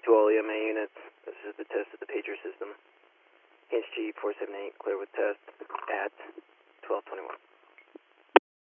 to all EMA units. This is the test of the pager system. HG 478, clear with test at 12:21.